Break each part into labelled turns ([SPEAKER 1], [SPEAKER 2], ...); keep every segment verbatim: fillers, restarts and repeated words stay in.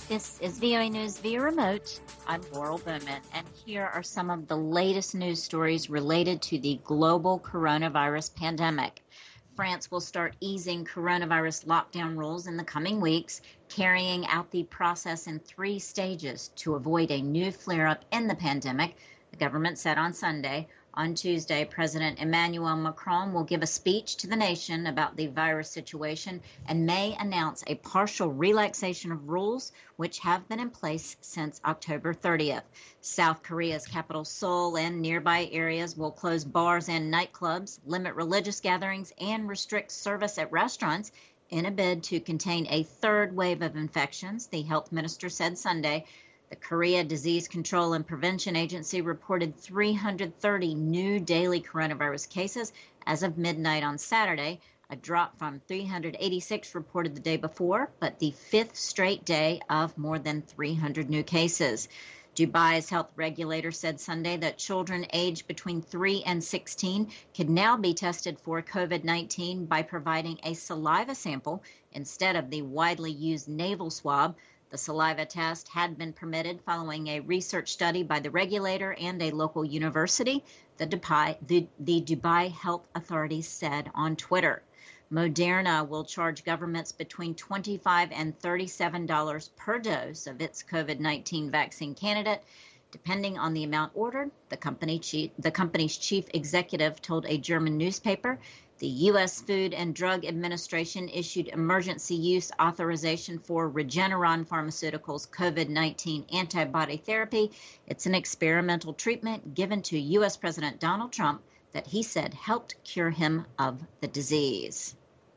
[SPEAKER 1] This is V O A News via remote. I'm Laurel Bowman, and here are some of the latest news stories related to the global coronavirus pandemic. France will start easing coronavirus lockdown rules in the coming weeks, carrying out the process in three stages to avoid a new flare-up in the pandemic, the government said on Sunday. On Tuesday, President Emmanuel Macron will give a speech to the nation about the virus situation and may announce a partial relaxation of rules which have been in place since October thirtieth. South Korea's capital Seoul and nearby areas will close bars and nightclubs, limit religious gatherings, and restrict service at restaurants in a bid to contain a third wave of infections, the health minister said Sunday. The Korea Disease Control and Prevention Agency reported three hundred thirty new daily coronavirus cases as of midnight on Saturday, a drop from three hundred eighty-six reported the day before, but the fifth straight day of more than three hundred new cases. Dubai's health regulator said Sunday that children aged between three and sixteen could now be tested for COVID nineteen by providing a saliva sample instead of the widely used nasal swab. The saliva test had been permitted following a research study by the regulator and a local university, the Dubai, the, the Dubai Health Authority said on Twitter. Moderna will charge governments between twenty-five dollars and thirty-seven dollars per dose of its COVID nineteen vaccine candidate, depending on the amount ordered, the company chief, the company's chief executive told a German newspaper. The U S Food and Drug Administration issued emergency use authorization for Regeneron Pharmaceuticals' COVID nineteen antibody therapy. It's an experimental treatment given to U S President Donald Trump that he said helped cure him of the disease.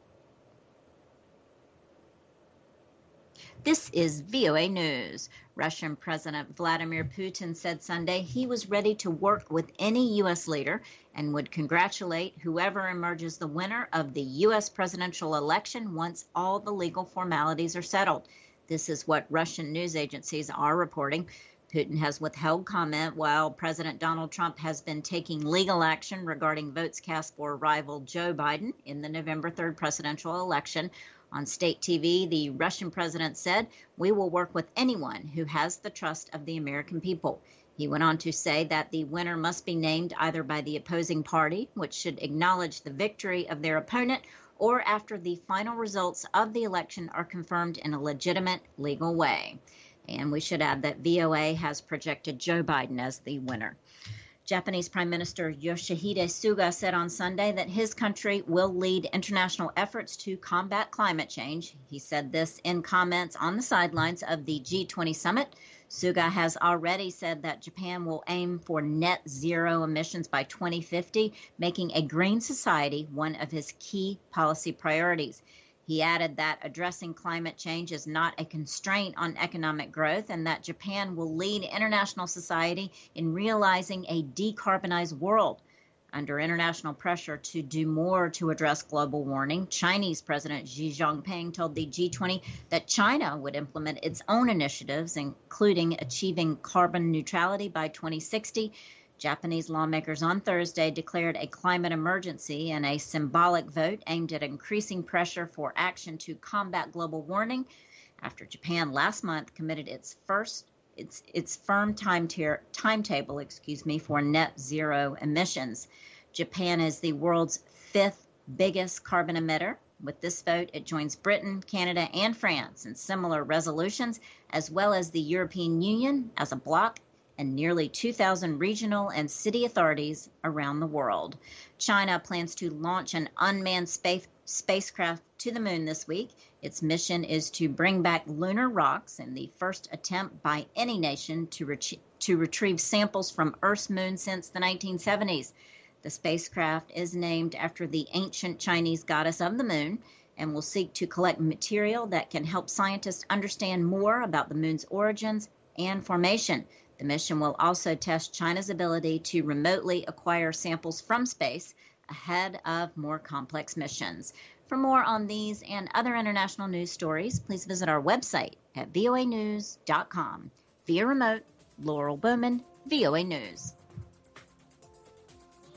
[SPEAKER 1] This is V O A News. Russian President Vladimir Putin said Sunday he was ready to work with any U S leader and would congratulate whoever emerges the winner of the U S presidential election once all the legal formalities are settled. This is what Russian news agencies are reporting. Putin has withheld comment while President Donald Trump has been taking legal action regarding votes cast for rival Joe Biden in the November third presidential election. On state T V, the Russian president said, "We will work with anyone who has the trust of the American people." He went on to say that the winner must be named either by the opposing party, which should acknowledge the victory of their opponent, or after the final results of the election are confirmed in a legitimate legal way. And we should add that V O A has projected Joe Biden as the winner. Japanese Prime Minister Yoshihide Suga said on Sunday that his country will lead international efforts to combat climate change. He said this in comments on the sidelines of the G twenty summit. Suga has already said that Japan will aim for net zero emissions by twenty fifty, making a green society one of his key policy priorities. He added that addressing climate change is not a constraint on economic growth and that Japan will lead international society in realizing a decarbonized world. Under international pressure to do more to address global warming, Chinese President Xi Jinping told the G twenty that China would implement its own initiatives, including achieving carbon neutrality by twenty sixty. Japanese lawmakers on Thursday declared a climate emergency in a symbolic vote aimed at increasing pressure for action to combat global warming after Japan last month committed its first its its firm time tier, timetable, excuse me, for net zero emissions. Japan is the world's fifth biggest carbon emitter. With this vote, it joins Britain, Canada, and France in similar resolutions, as well as the European Union as a bloc and nearly two thousand regional and city authorities around the world. China plans to launch an unmanned space spacecraft to the moon this week. Its mission is to bring back lunar rocks in the first attempt by any nation to, ret- to retrieve samples from Earth's moon since the nineteen seventies. The spacecraft is named after the ancient Chinese goddess of the moon and will seek to collect material that can help scientists understand more about the moon's origins and formation. The mission will also test China's ability to remotely acquire samples from space ahead of more complex missions. For more on these and other international news stories, please visit our website at voa news dot com. Via remote, Laurel Bowman, V O A News.